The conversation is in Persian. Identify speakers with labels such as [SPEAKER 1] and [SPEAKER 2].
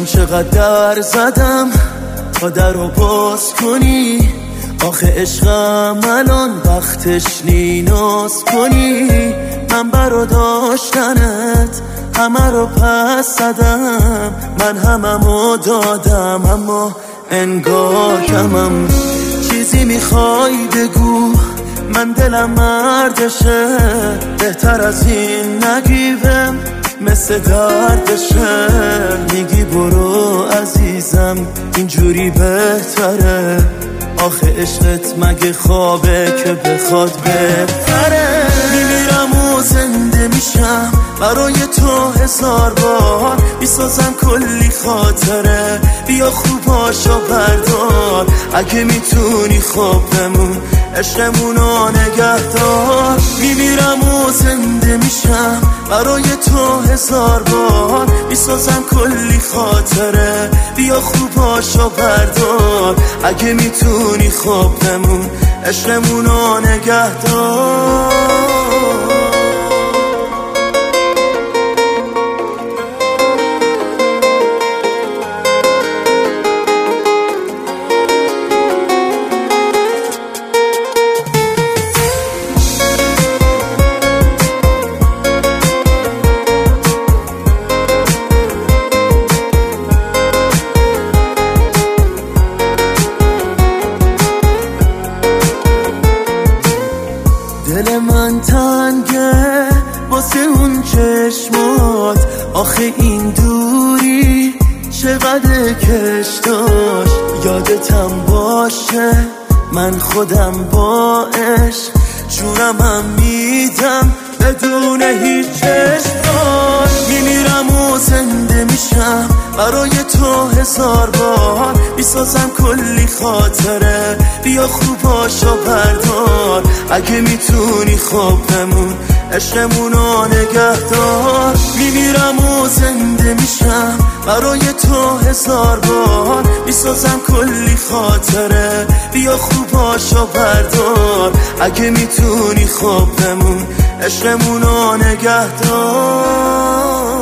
[SPEAKER 1] چقدر در زدم تا در رو باز کنی، آخه عشقم الان وقتش نیناز کنی. من برا داشتنت همه رو پس زدم، من هممو دادم اما انگار کمم. چیزی میخوای بگو، من دلم مردشه، بهتر از این نگیوم مثل دردشه. میگی برو عزیزم اینجوری بهتره، آخه عشقت مگه خوابه که بخواد بهتره. میمیرم و زنده میشم برای تو 1000 بار، میسازم کلی خاطره، بیا خوباشو بردار. اگه میتونی خوب بمون عشقمونو نگهدار. میمیرم و زنده میشم برای تو 1000 بار، میسازم کلی خاطره، بیا خوباشو بردار. اگه میتونی خوب بمون عشقمونو نگهدار. دل من تنگه واسه اون چشمات، آخه این دوری چقدر کش داشت. یادتم باشه من خودم با عشق جونمم میدم بدون هیچ چشمات. میمیرم و زنده میشم برای تو 1000 بار، میسازم کلی خاطره، بیا خوباشو بردار. اگه میتونی خوب بمون عشقمونو نگهدار. میمیرم و زنده میشم برای تو 1000 بار، میسازم کلی خاطره، بیا خوباشو بردار. اگه میتونی خوب بمون عشقمونو نگهدار.